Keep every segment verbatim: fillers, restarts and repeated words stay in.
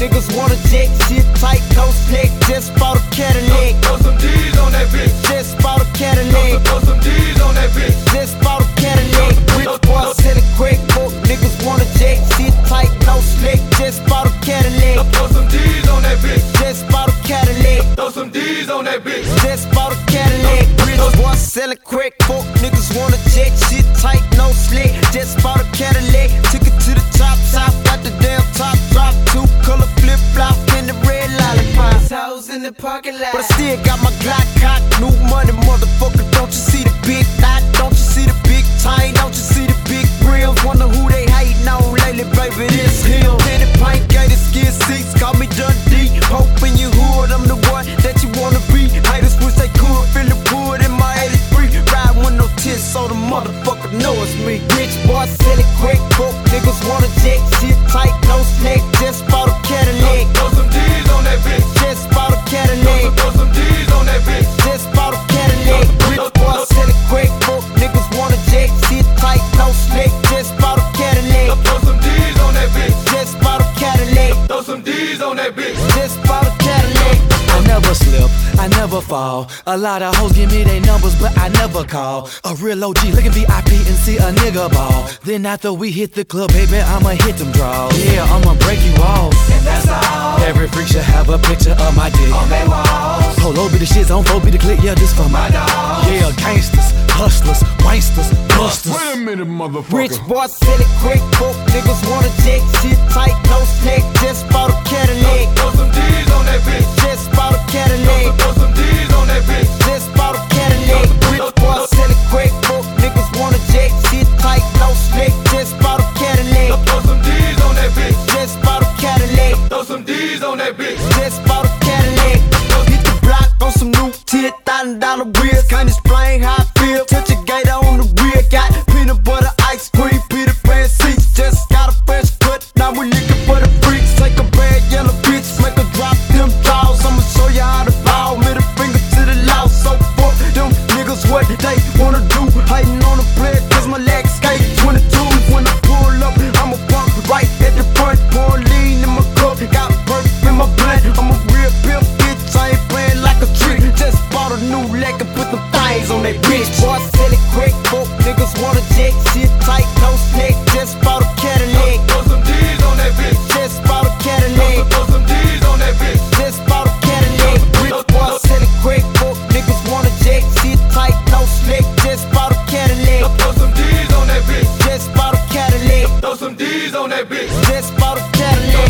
niggas wanna jet, shit tight, no slick. Just bought a Cadillac. Throw some D's on that bitch. Just bought a Cadillac. Throw some D's on that bitch. Just bought a Cadillac. Rich boy selling crack book. Niggas wanna jet, shit tight, no slick. Just bought a Cadillac. Throw some D's on that bitch. Just bought a Cadillac. Throw some D's on that bitch. Just bought a Cadillac. Rich boy selling crack book. Niggas wanna jet, shit tight, no slick. Just bought a Cadillac. Took it to the top, top, got the damn top drop. Two color flip flop and the red lollipop. Hoes in the parking lot. But I still got my Glock cock, new money, motherfucker. Don't you see the big dot? Don't you see the big chain? Don't you see the big grills? Wonder who they hating on lately, baby. This him. Penny pint, gated skin seats, call me Dundee. Hoping you hood, I'm the one that you wanna be. Haters wish they could feel the wood in my eighty-three. Ride with no tits, so the motherfucker know it's me. Rich boy selling crack book, niggas wanna jet, shit tight, no slack. Just bought a Cadillac. Throw some D's on that bitch. Just bought a Cadillac. Throw some D's on that bitch. Just bought a Cadillac. Rich boy selling crack book. Niggas wanna jet, shit tight, no slick. Just bought a Cadillac. Throw some D's on that bitch. Just bought a Cadillac. Throw some D's on that bitch. Just bought a Cadillac. I never slip, I never fall. A lot of hoes give me their numbers, but I never call. A real O G look at V I P and see a nigga ball. Then after we hit the club, baby, I'ma hit them draws. Yeah, I'ma break you off. And that's all. Every freak should have a picture of my dick on their walls. Polo be the shits, on four be the click, yeah, this for my dog. Yeah, gangsters, hustlers, wanksters, busters. Wait a minute, motherfucker. Rich boy selling crack book. Niggas wanna jet, shit tight, no slack. Just bought a Cadillac. Throw some D's on that bitch. Just bought a Cadillac. Throw some D's on that bitch. Just bought a Cadillac. Rich boy selling crack book. Niggas wanna jet, shit tight, no slick. Just bought a Cadillac. Throw some D's on that bitch. Just bought a Cadillac. Throw some D's on that bitch. Just bought a Cadillac. Hit the block on some new ten thousand dollar wheels. Can't explain how I feel. Touch a gator on the rear. Got peanut butter, ice cream, Peter Pan seats. Just got a fresh cut. Now we looking for the freaks. Take a bad yellow bitch, make her drop them jaws. I'ma show you how to ball. Middle finger to the law. So fuck them niggas, what they wanna do? Hating on the player, cause my legs skate. twenty-two when I pull up, I'ma park right at the front. Pour lean in my cup, got burp in my blood. I'm a real pimp, bitch. I ain't playing like a trick. Just bought a new leg and put the thighs on that bitch. Boy, selling crack book, niggas wanna jet, shit tight, no slack. Just bought a Cadillac. Throw some D's on that bitch. Just bought a Cadillac. Throw some D's on that bitch. Just bought a Cadillac. Rich boy selling crack book, niggas wanna jet, shit tight, no slack. Just bought a Cadillac. Throw some D's on that bitch. Just bought a Cadillac. Throw some D's on that bitch. Just bought a Cadillac.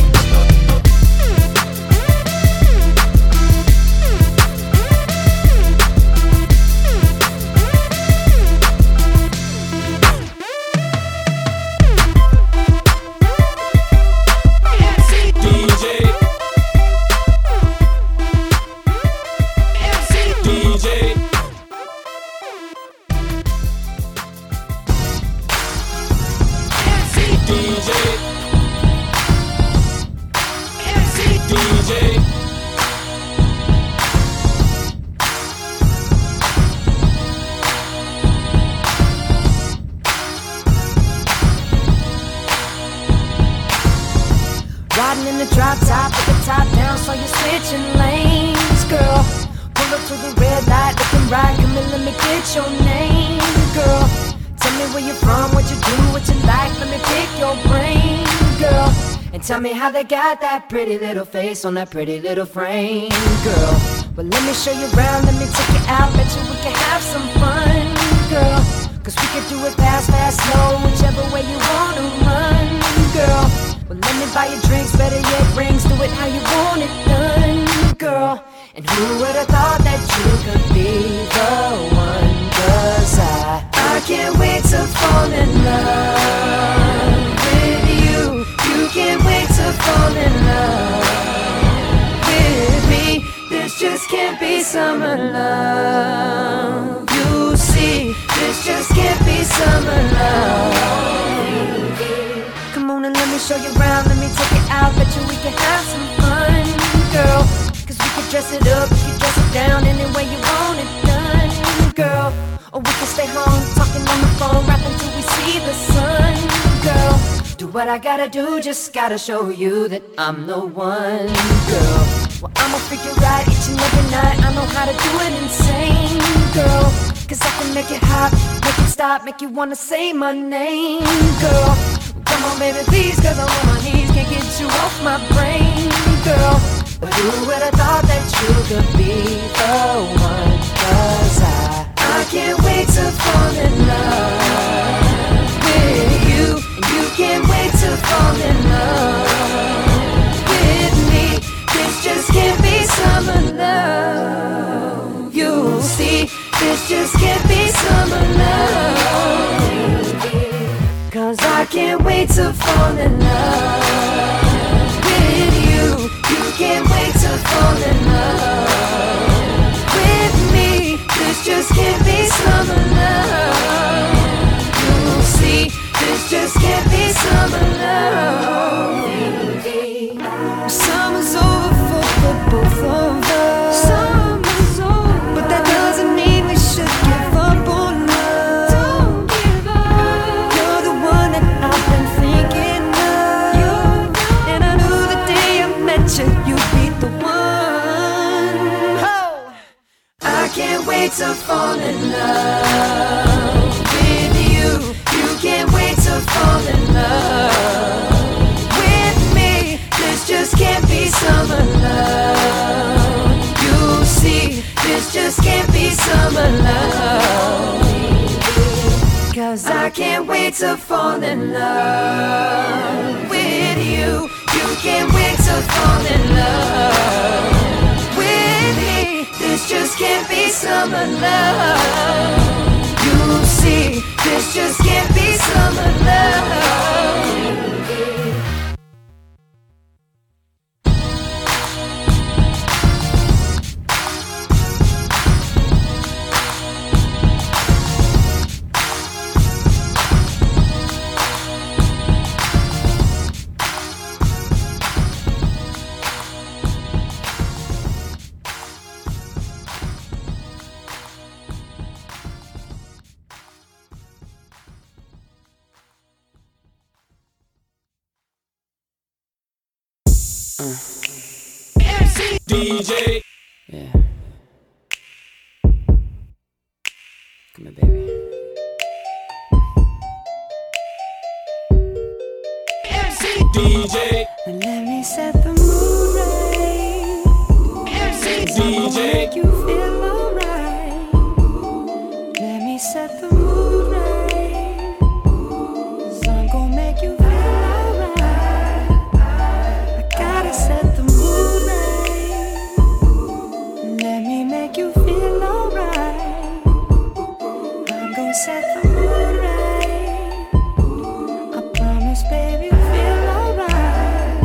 Riding in the drop top with the top down, so you're switching lanes, girl. Pull up to the red light, looking right, come and let me get your name, girl. Tell me where you're from, what you do, what you like, let me pick your brain, girl. And tell me how they got that pretty little face on that pretty little frame, girl. Well, let me show you around, let me take you out, bet you we can have some fun, girl. Cause we could do it fast, fast, slow, whichever way you wanna run, girl. Well, let me buy you drinks, better yet rings, do it how you want it done, girl. And who would've thought that you could be the one? Cause I, I can't wait to fall in love with you. You can't wait to fall in love with me. This just can't be summer love. You see, this just can't be summer love. Come on and let me show you around, let me take it out, bet you we can have some fun, girl. Cause we can dress it up, we can dress it down, any way you want it done, girl. Or we can stay home, talking on the phone, rapping till we see the sun, girl. Do what I gotta do, just gotta show you that I'm the one, girl. Well, I'ma freak you right each and every night. I know how to do it insane, girl. Cause I can make it hot, make it stop, make you wanna say my name, girl. Come on baby please, cause I'm on my knees, can't get you off my brain, girl. But who would've thought that you could be the one? Cause I, I can't wait to fall in love with you, and you can't wait to fall in love with me. This just can't be summer love. You'll see, this just can't be summer love. Cause I can't wait to fall in love with you. You can't wait to fall in love with me. This just can't be summer love. You'll see, this just can't be summer love. Summer's over for, for both of us. Summer's over, but that doesn't mean we should give up on love. Don't give up. You're the one that I've been thinking of. You're right. And I knew the day I met you, you'd be the one. Oh. I can't wait to fall in love with you. You can't wait to fall in love with me. This just can't be summer love. You'll see, this just can't be summer love. Cause I can't wait to fall in love with you. You can't wait to fall in love with me. This just can't be summer love. You'll see, this just can't be summer love. D J. Yeah. Come here, baby. D J. And let me set the mood right. D J. Make you feel alright. Let me set the mood right. 'Cause I'm gonna make you feel alright. I gotta set the mood right. Let me make you feel alright. I'm gonna set the mood right. I promise, baby, you'll feel alright.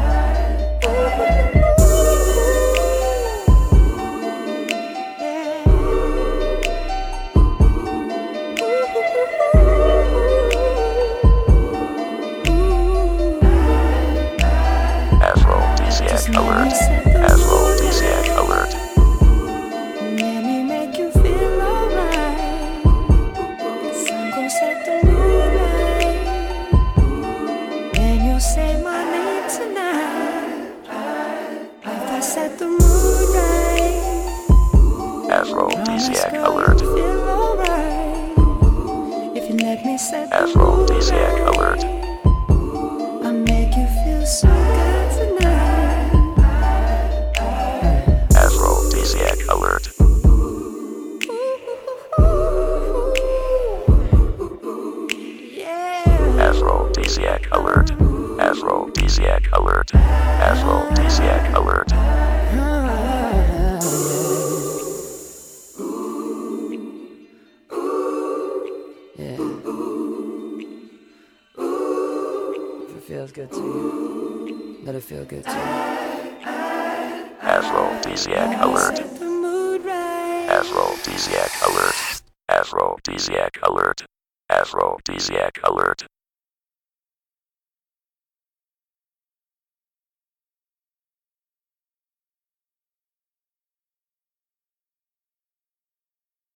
Yeah. Asroll D C X alert. Asroll D C X alert. Let me make you feel alright. 'Cause I'm gon' set the mood right. And you'll say my name tonight. If I set the mood right, Asroll D C X promise, girl, alert. you'll feel alright. If you let me set the Asroll mood D C X right, alert. I'll make you feel so good tonight. Asroll D C X alert. Yeah. Asroll D C X alert. Asroll D C X alert. Asroll D C X alert. Yeah. If it feels good to you, let it feel good to you. Asroll D C X alert. Set the mood right. Asroll D C X alert. Asroll D C X alert. Asroll D C X alert.